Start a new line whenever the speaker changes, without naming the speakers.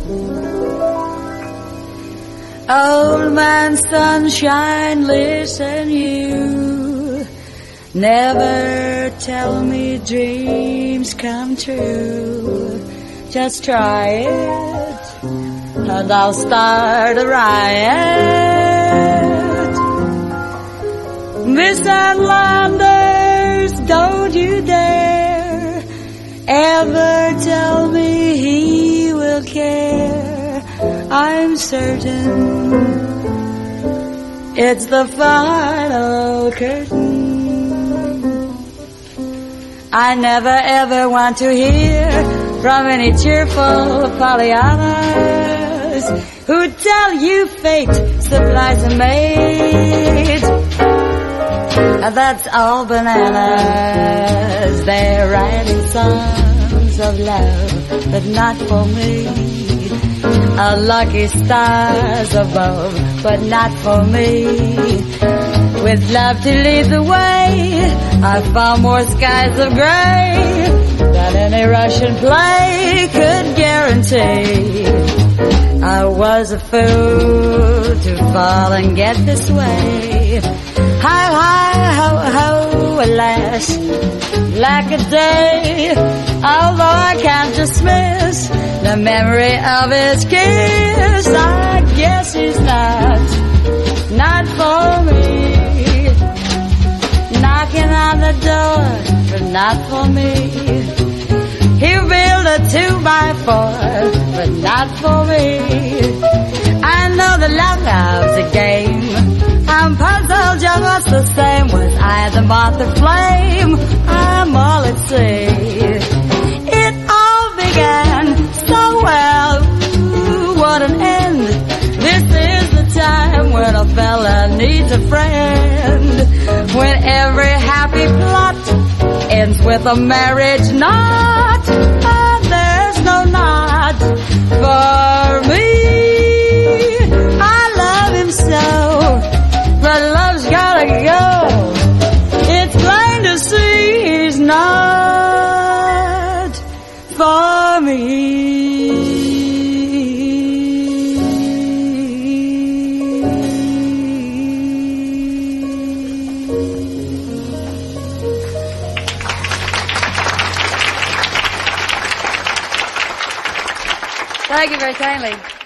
Old man sunshine, listen you, never tell me dreams come true. Just try it, and I'll start a riot. Miss Landers, don't you dare ever tell me he will care. I'm certain it's the final curtain. I never ever want to hear from any cheerful Pollyannas who tell you fate supplies a mate. That's all bananas. They're writing songs of love, but not for me. A lucky stars above, but not for me. With love to lead the way, I found more skies of gray than any Russian play could guarantee. I was a fool to fall and get this way. Hi, hi, ho, ho, alas, lack a day. Although I can't dismiss the memory of his kiss, I guess he's not for me. Knocking on the door, but not for me. He'll build a 2x4, but not for me. I know the love love's a game. I'm puzzled just what's the same. Was I the moth or flame? I'm all at sea. It all began so well. Ooh, what an end. This is the time when a fella needs a friend. When every happy plot ends with a marriage knot. And there's no knot for me. I love him so, but love's gotta go. It's plain to see he's not for me.
Thank you very kindly.